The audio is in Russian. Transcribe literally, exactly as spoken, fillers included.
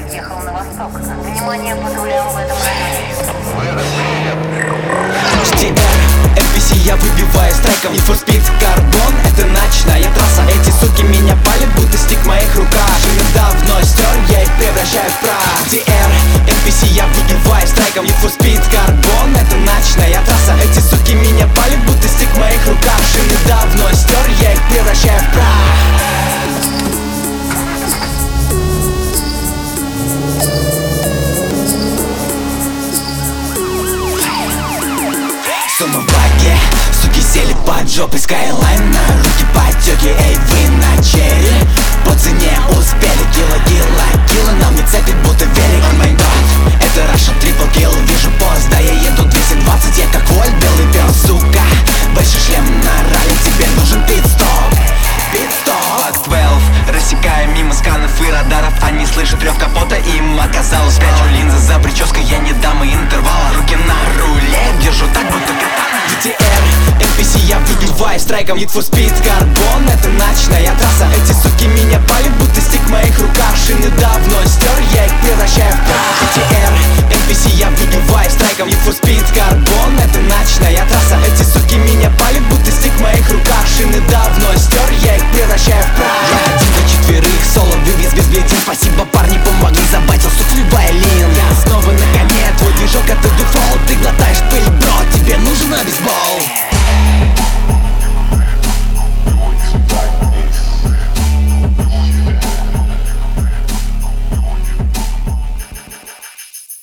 ехал на восток. Внимание патрулям в этом районе. Ти эр, эн пи си я выбиваю с треком. Need for Speed Carbon, это ночная трасса. Эти суки меня палят, будто стик в моих руках. Шины давно стер, я их превращаю в прах. Ти эр, эн пи си я выбиваю с треком. Need for Speed Carbon, это ночная трасса. Эти суки меня палят, будто стик в моих руках. Шины давно стер, я их превращаю в прах. Сумоваги, суки сели под жопой Скайлайна. Руки потеки, эй, вы на черри. По цене успели, кило, кило, кило. Нам не цепит, будто велик. О май гад, это Russian Triple Kill. Вижу поезд, да я еду двести двадцать. Я как Вольт, белый пес, сука. Большой шлем на ралли, тебе нужен пит-стоп. Пит-стоп. двенадцать, рассекая мимо сканов и радаров. Они слышат рев капота, им оказалось спрячу линзы за прической. Я не дам и интервала. Руки на руле, держу так, будто Ти эр, эн пи си я выбиваю страйком. Need for Speed Carbon, это ночная трасса. Эти суки меня палят, будто стик в моих руках. Шины давно стер, я их превращаю в прах. Ти эр, эн пи си я выбиваю страйком. Need for Speed Carbon, это ночная